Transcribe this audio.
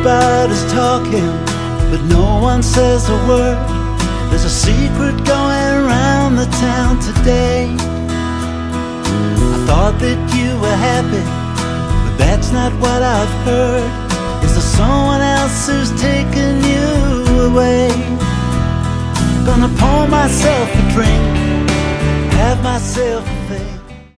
Everybody's talking, but no one says a word. There's a secret going around the town today. I thought that you were happy, but that's not what I've heard. Is there someone else who's taken you away? Gonna pour myself a drink, have myself